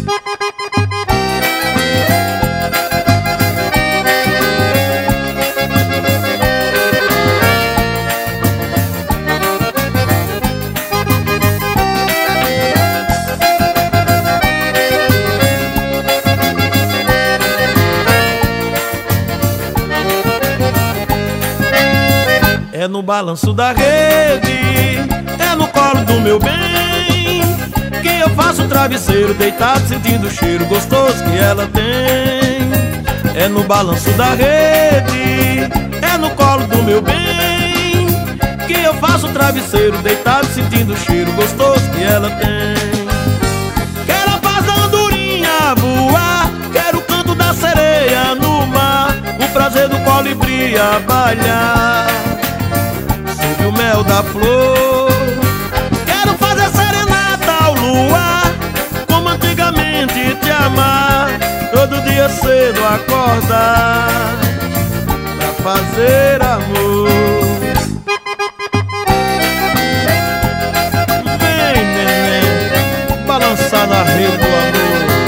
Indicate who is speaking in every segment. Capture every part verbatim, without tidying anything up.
Speaker 1: É no balanço da rede, é no colo do meu bem, que eu faço travesseiro deitado sentindo o cheiro gostoso que ela tem. É no balanço da rede, é no colo do meu bem, que eu faço travesseiro deitado sentindo o cheiro gostoso que ela tem. Quero a paz da andorinha voar, quero o canto da sereia no mar, o prazer do colibri a bailar sob o mel da flor. Quero fazer serenata ao luar, como antigamente te amar, todo dia cedo acordar pra fazer amor. Vem, neném, balançar na rede do amor.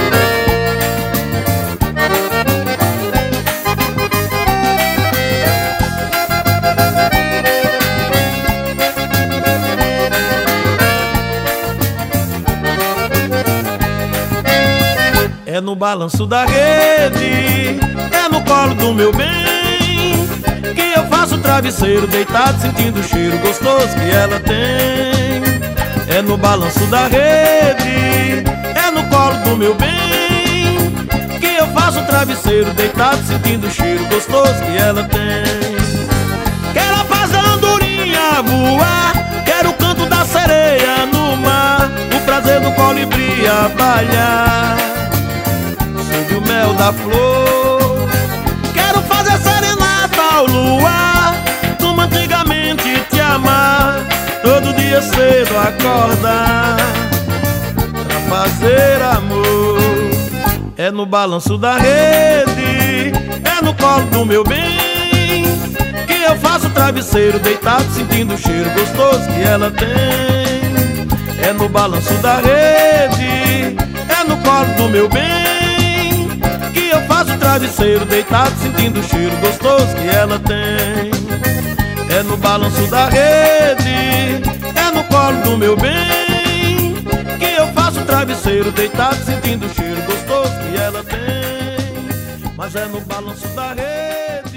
Speaker 1: É no balanço da rede, é no colo do meu bem, que eu faço travesseiro deitado sentindo o cheiro gostoso que ela tem. É no balanço da rede, é no colo do meu bem, que eu faço travesseiro deitado sentindo o cheiro gostoso que ela tem. Quero a paz da andorinha voar, quero o canto da sereia no mar, o prazer do colibri a bailar sob o mel da flor. Quero fazer serenata ao luar, como antigamente te amar, todo dia cedo acordar pra fazer amor. É no balanço da rede, é no colo do meu bem, que eu faço travesseiro deitado sentindo o cheiro gostoso que ela tem. É no balanço da rede, é no colo do meu bem, que eu faço travesseiro deitado sentindo o cheiro gostoso que ela tem. É no balanço da rede, é no colo do meu bem, que eu faço travesseiro deitado sentindo o cheiro gostoso que ela tem. Mas é no balanço da rede